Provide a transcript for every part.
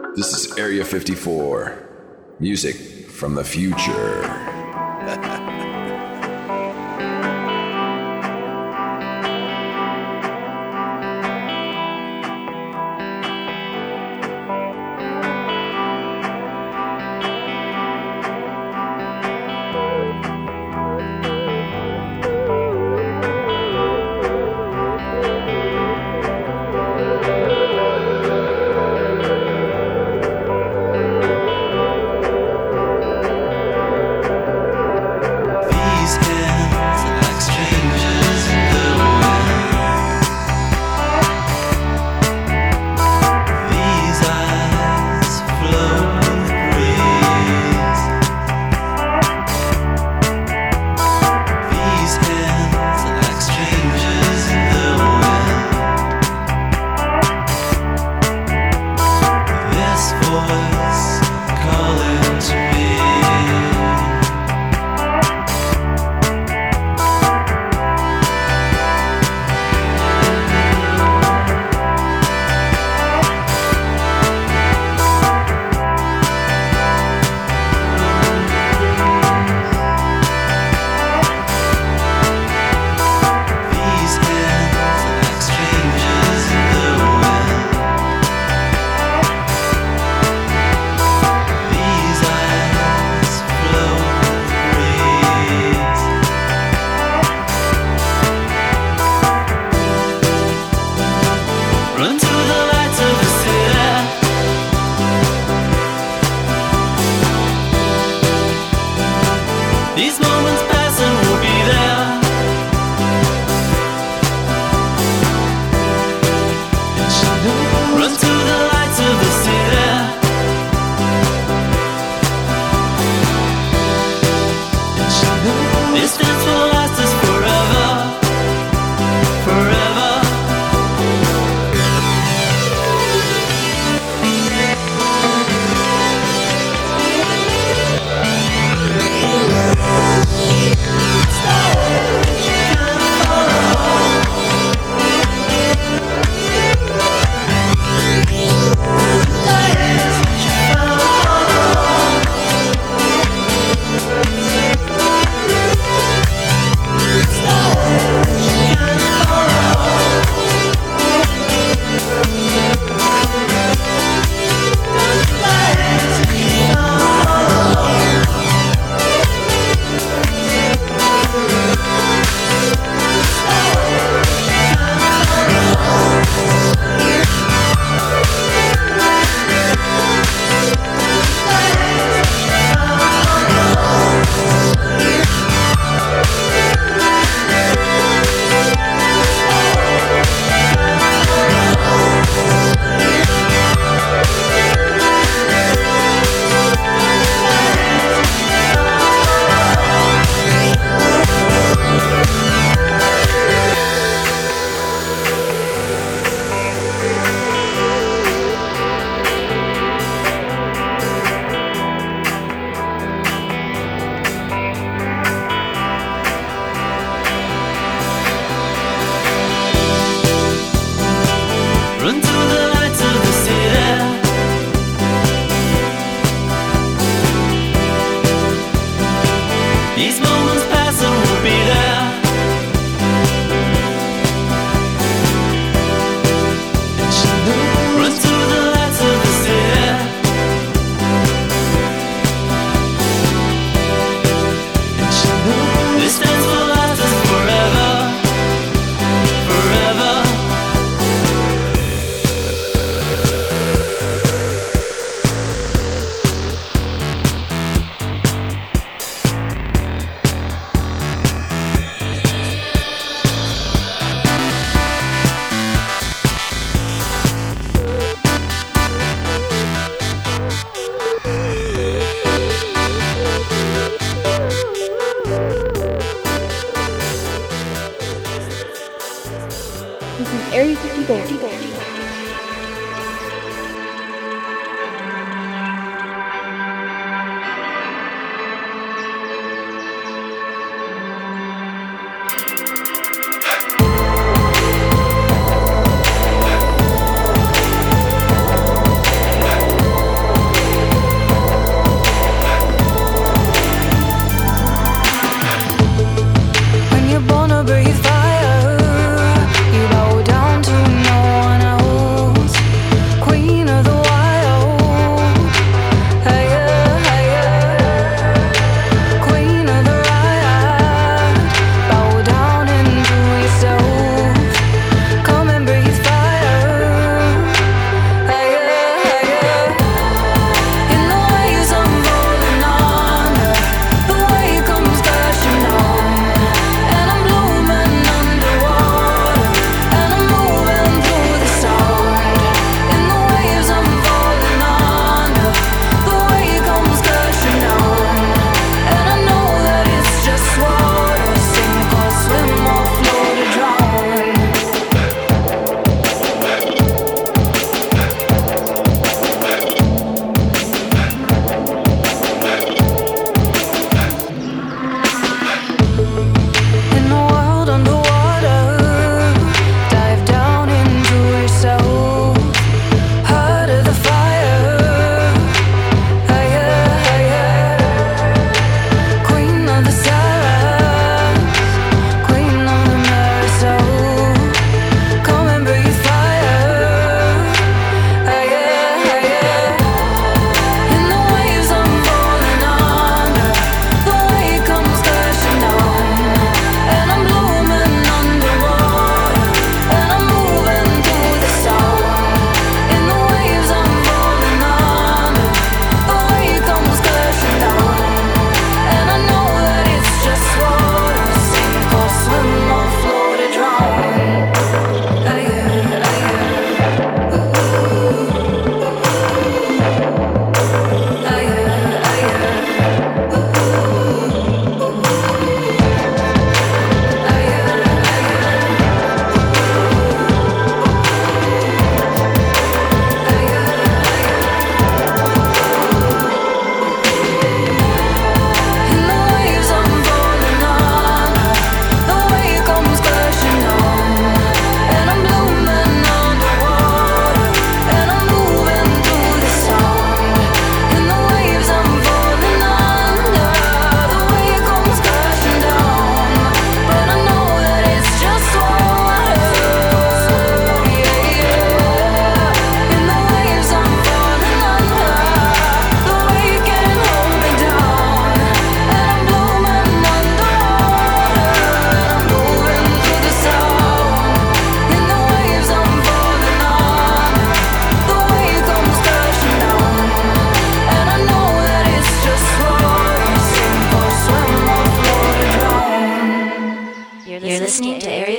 This is Area 54. Music from the future.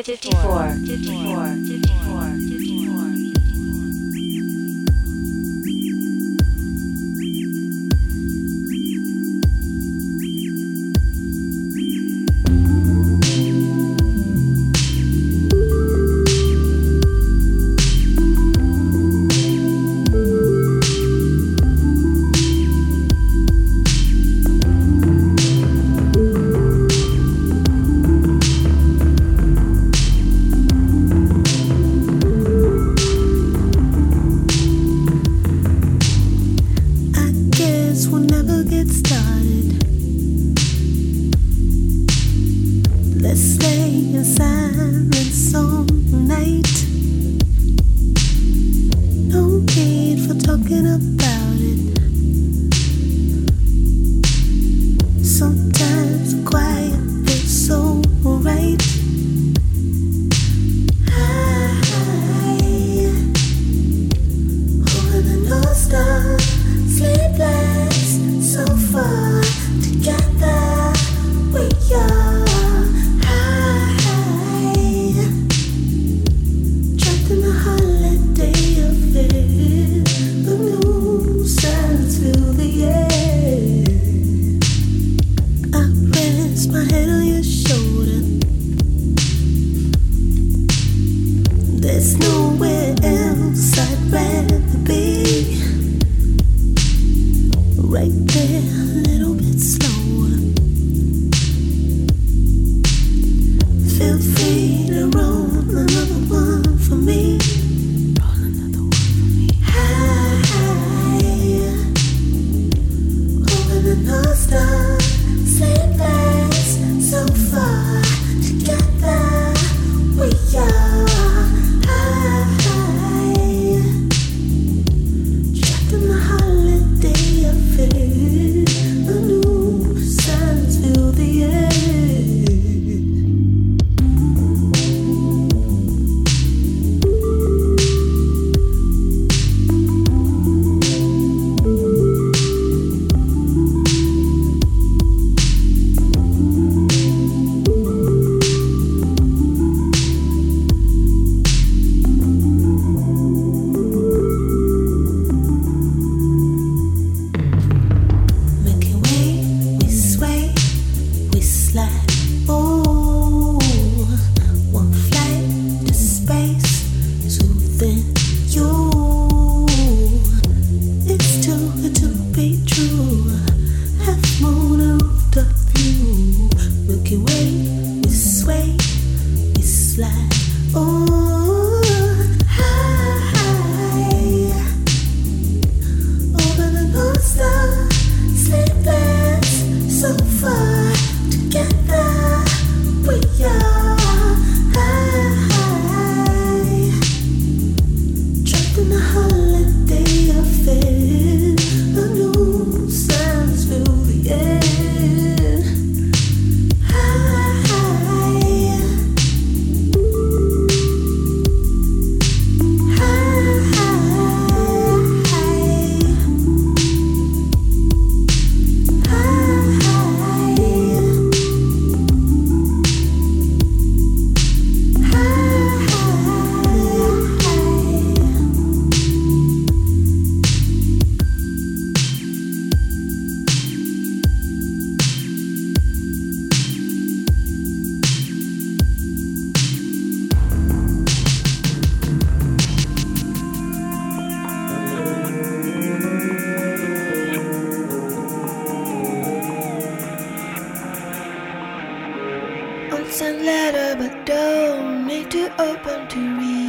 Unsent letter, but don't need to open to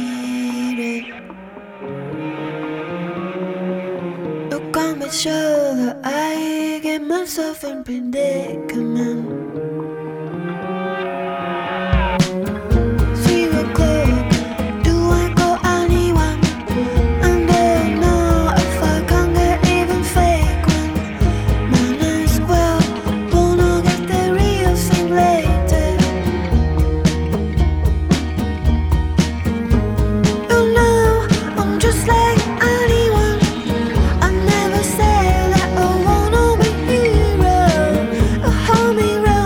read it. Look on my shoulder, I get myself in predicament. 3 o'clock, do I go anyone? And don't know if I can get even fake one. Might as well, wanna get the real thing later. You know, I'm just like anyone. I never say that I wanna be hero, a homie.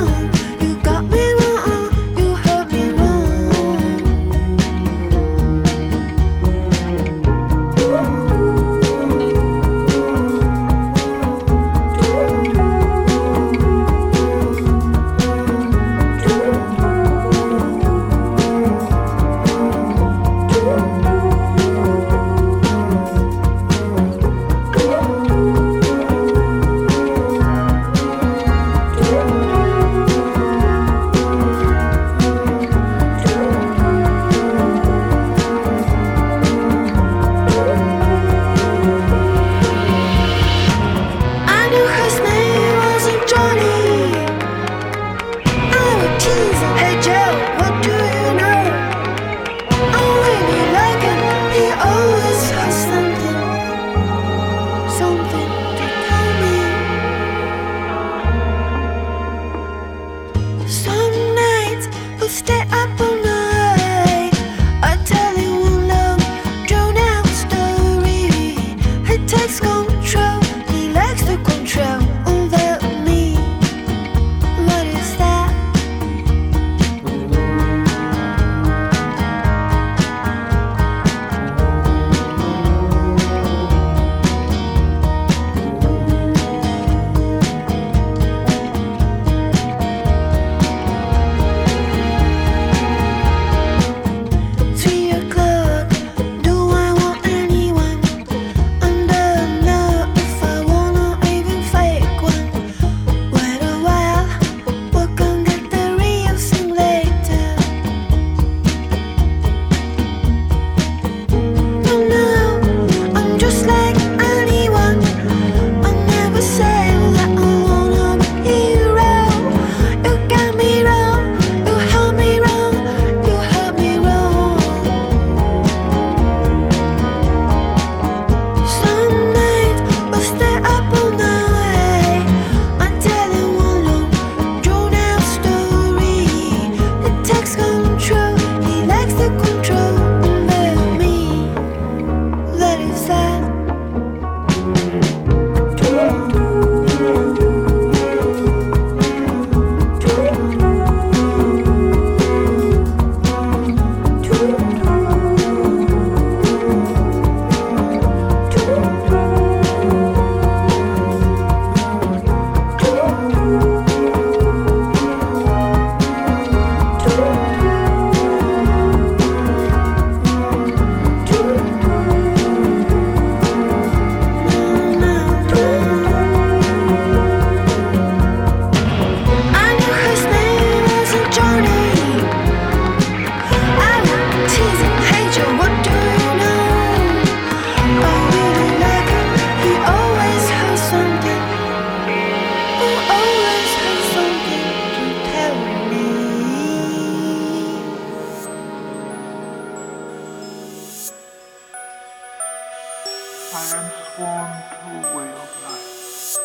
way of life.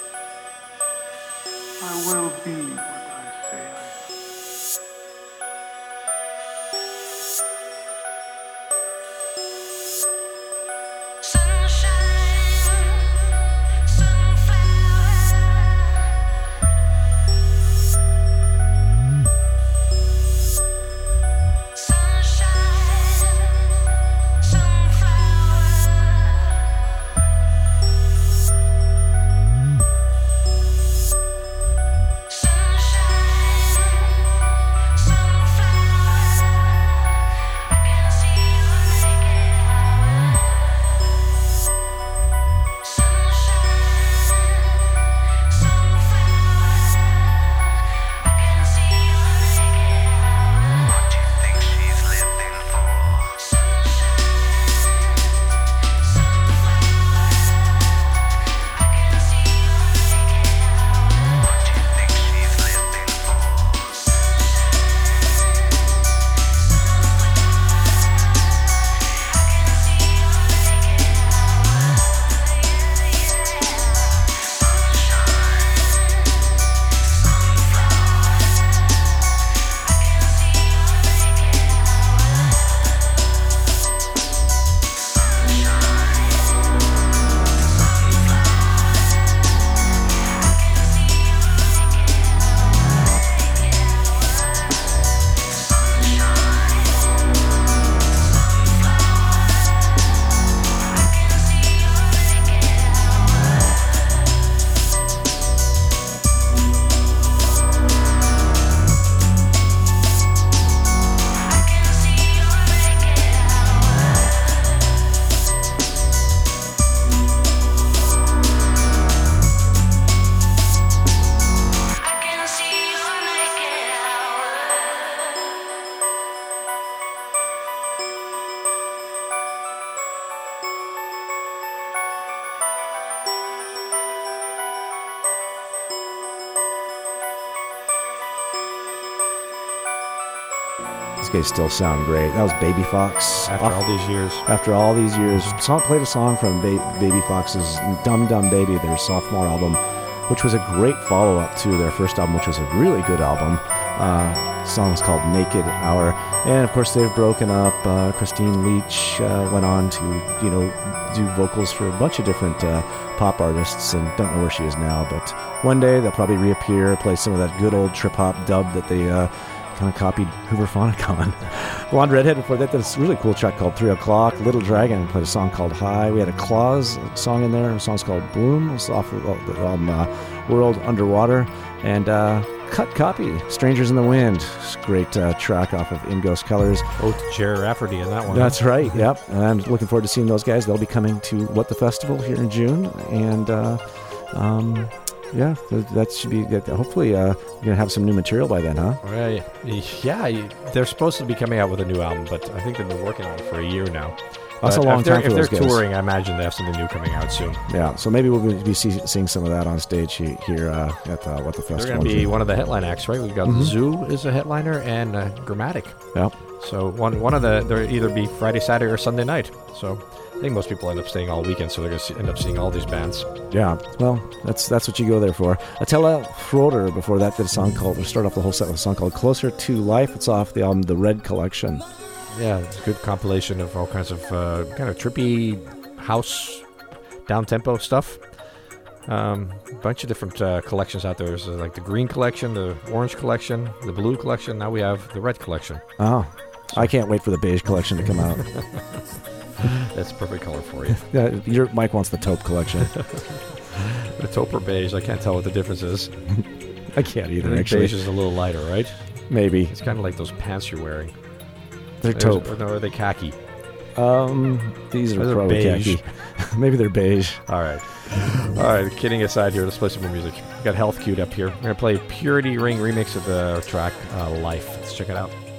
I will be what I say I am. These guys still sound great. That was Baby Fox. After all these years. After all these years. Played a song from Baby Fox's Dum Dum Baby, their sophomore album, which was a great follow-up to their first album, which was a really good album. The song was called Naked Hour. And, of course, they've broken up. Christine Leach went on to, do vocals for a bunch of different pop artists, and don't know where she is now. But one day they'll probably reappear, play some of that good old trip-hop dub that they kind of copied Hooverphonic on. Blonde Redhead before that did a really cool track called 3 O'Clock. Little Dragon played a song called High. We had a Claws song in there. A song's called Bloom. It's off of the album World Underwater. And Cut Copy, Strangers in the Wind. Great track off of In Ghost Colors. Oh, to Jer Rafferty in that one. That's right, yep. And I'm looking forward to seeing those guys. They'll be coming to What the Festival here in June. And yeah, that should be good. Hopefully you're going to have some new material by then, huh? Yeah, they're supposed to be coming out with a new album, but I think they've been working on it for a year now. That's a long time for those guys. If they're touring, I imagine they have something new coming out soon. Yeah, so maybe we'll be seeing some of that on stage here at What the Festival. They're going to be one of the headline acts, right? We've got Zoo is a headliner and Grammatic. Yep. So one of they'll either be Friday, Saturday, or Sunday night. So I think most people end up staying all weekend, so they're going to end up seeing all these bands. Yeah, well, that's what you go there for. Attila Froder before that did a song called, we start off the whole set with a song called Closer to Life. It's off the album The Red Collection. Yeah, it's a good compilation of all kinds of kind of trippy house, down-tempo stuff. A bunch of different collections out there. There's like the green collection, the orange collection, the blue collection. Now we have the red collection. Oh, I can't wait for the beige collection to come out. That's a perfect color for you. Yeah, your Mike wants the taupe collection. The taupe or beige, I can't tell what the difference is. I can't either, actually. Beige is a little lighter, right? Maybe. It's kind of like those pants you're wearing. They're taupe. Or are they khaki? These are probably khaki. Maybe they're beige. All right, kidding aside here, let's play some more music. We got Health queued up here. We're going to play Purity Ring remix of the track Life. Let's check it out.